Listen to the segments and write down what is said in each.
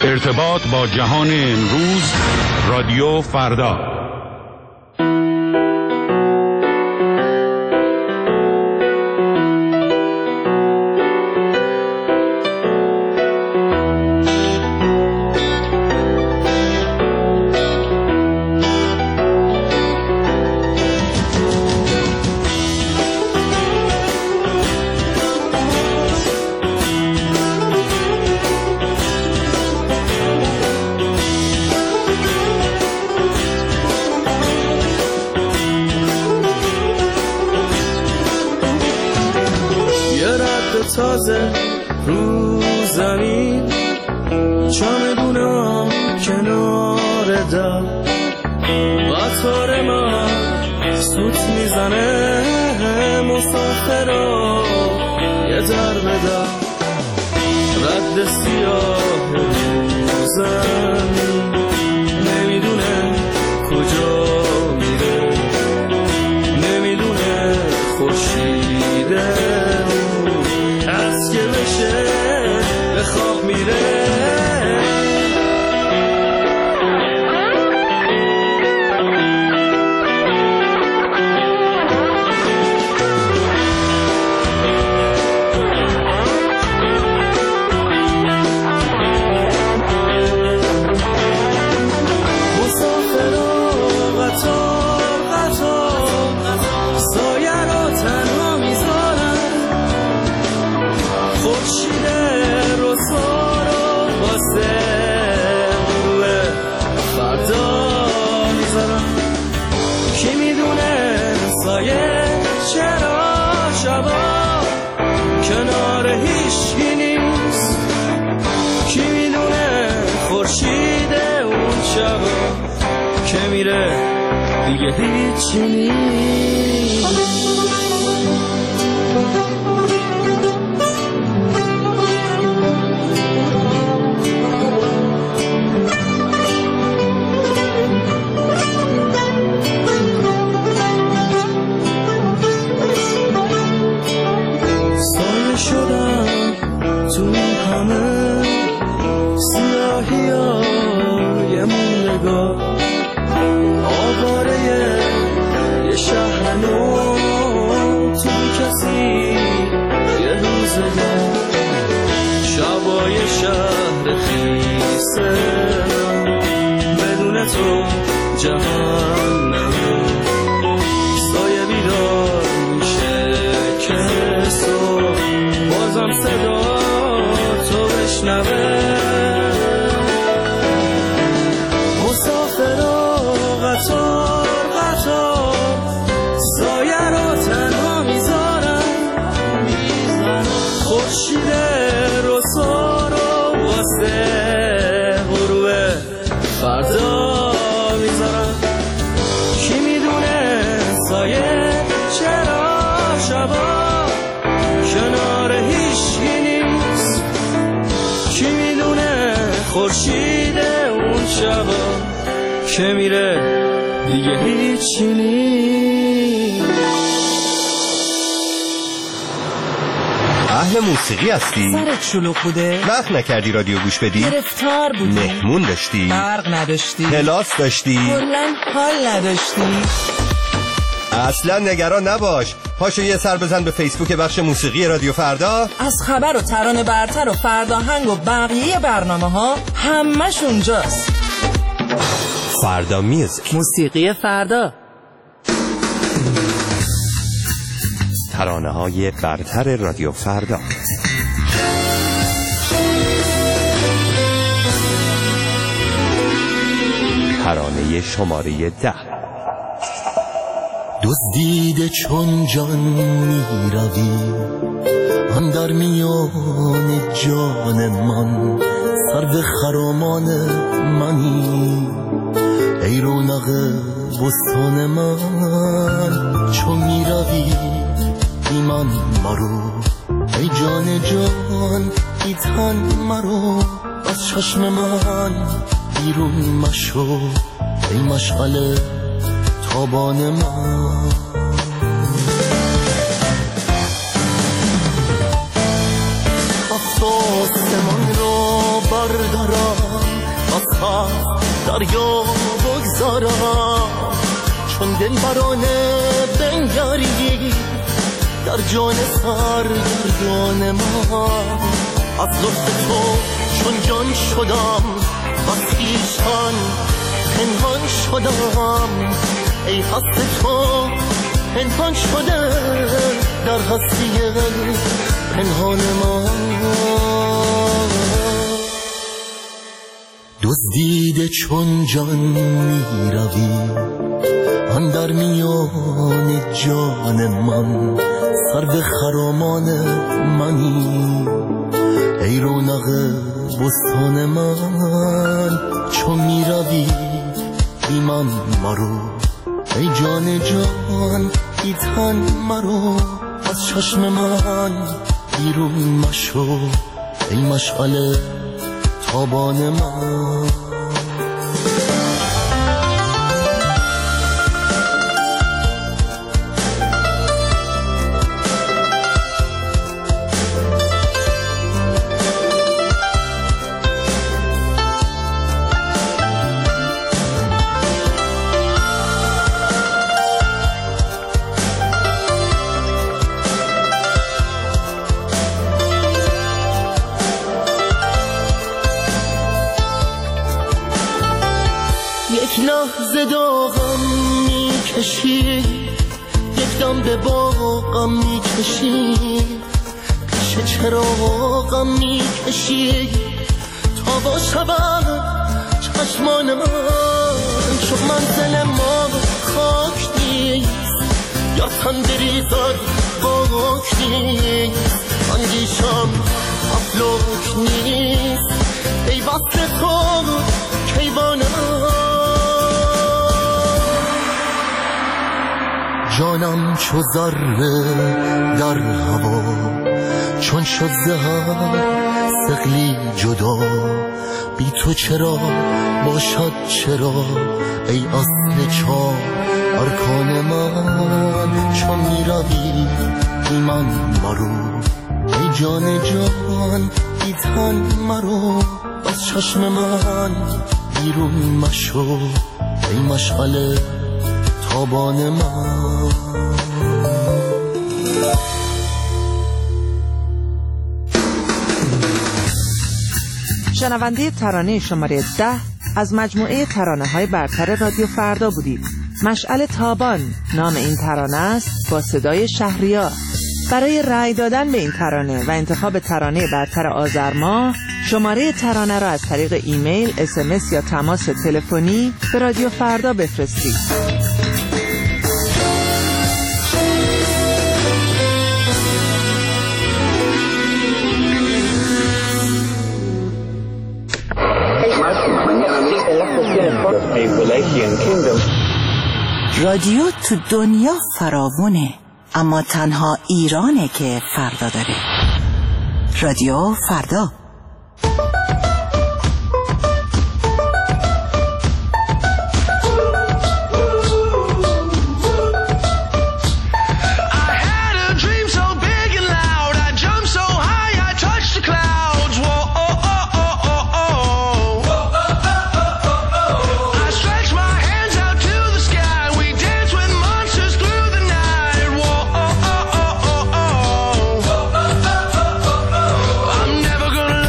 ارتباط با جهان امروز، رادیو فردا. تازه رو زمین چمدونم کنار در قطار من سوت میزنه مسافرا یه در به در رد سیاه رو زمین نمیدونه کجا میره نمیدونه خورشیده از که بشه به خواب میره کنار هیچی نیست کی میدونه خورشید اون شبا که میره دیگه هیچی نیست شبای شهر خیسه بدون تو جهنمه سایه بیدار میشه که صبح بازم صدا تو بشنوه مسافرا قطار قطار سایه رو تنها میذارن خورشید فردا میذارم کی میدونه سایه چرا شبا کنار هیچی نیست کی میدونه خورشید اون شبا که میره دیگه هیچی نیست اهل موسیقی هستی؟ سرت شلوغ بوده؟ وقت نکردی رادیو گوش بدی؟ گرفتار بودی؟ مهمون داشتی؟ برق نداشتی؟ کلاس داشتی؟ کلاً حال نداشتی؟ اصلا نگران نباش، پاشو یه سر بزن به فیسبوک بخش موسیقی رادیو فردا. از خبر و ترانه برتر و فرداهنگ و بقیه برنامه ها همش اونجاست. فردا میوزیک، موسیقی فردا، ترانه های برتر رادیو فردا. ترانه شماره 10. دزدیده چون جان میروی اندر میان جان من سرو خرامان منی ای رونق بستان من چون میروی ایمان مرو ای جان جان ای تن مرو از چشم من بیرون مشو ای مشغله تابان من آسمان را بردارم دریا بگذارم، چون دل برانه بنگری در جان سرگردان من. از لطف تو چون جان شدم و خویشتن پنهان شدم، ای هست تو پنهان شده در هستی پنهان من. دزدیده چون جان می روی اندر میان جان من، سرو خرامان منی ای رونق بستان من. چون می روی بی من مرو ای جان جان، بی تن مرو از چشم من بیرون مشو ای مشعل تابان من. یک لحظه داغم میکشی، یک دم به باغم میکشی، پیش چراغم میکشی تا با شبم چشمان من. چون منزل ما خاک نیست یا تن بریزد باک نیست، اندیشم افلاک نیست ای وصل تو کیوان من. جانم چو ذره در هوا، چون شد زهر ثقلی جدا، بی تو چرا باشد چرا ای اصل چار ارکان من. چون می روی بی من مرو ای جان جان، بی تن مرو از چشم من بیرون مشو ای مشعل تابان من. شنونده ترانه شماره 10 از مجموعه ترانه‌های برتر رادیو فردا بودید. مشعل تابان نام این ترانه است با صدای شهریار. برای رأی دادن به این ترانه و انتخاب ترانه برتر آذر ماه، شماره ترانه را از طریق ایمیل، SMS یا تماس تلفنی به رادیو فردا بفرستید. رادیو تو دنیا فراوونه، اما تنها ایرانه که فردا داره. رادیو فردا. Gonna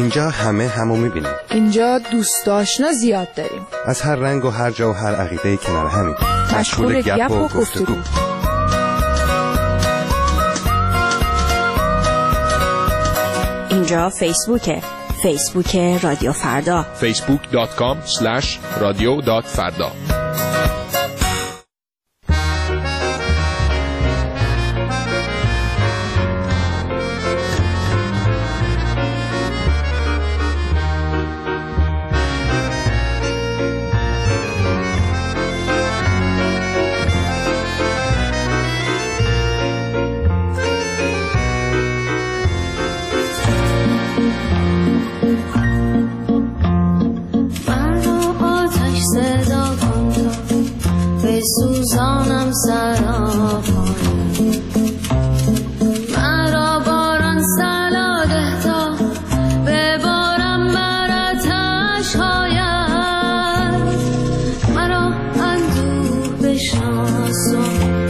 اینجا همه همو میبینیم. اینجا دوست آشنا زیاد داریم، از هر رنگ و هر جا و هر عقیده کنار همین، مشغول گپ و گفتگو. اینجا فیسبوک رادیو فردا، facebook.com/radio.farda. سوزانم سراپا مرا باران سلاده تا ببارم براتش هاید مرا اندوه بشناس و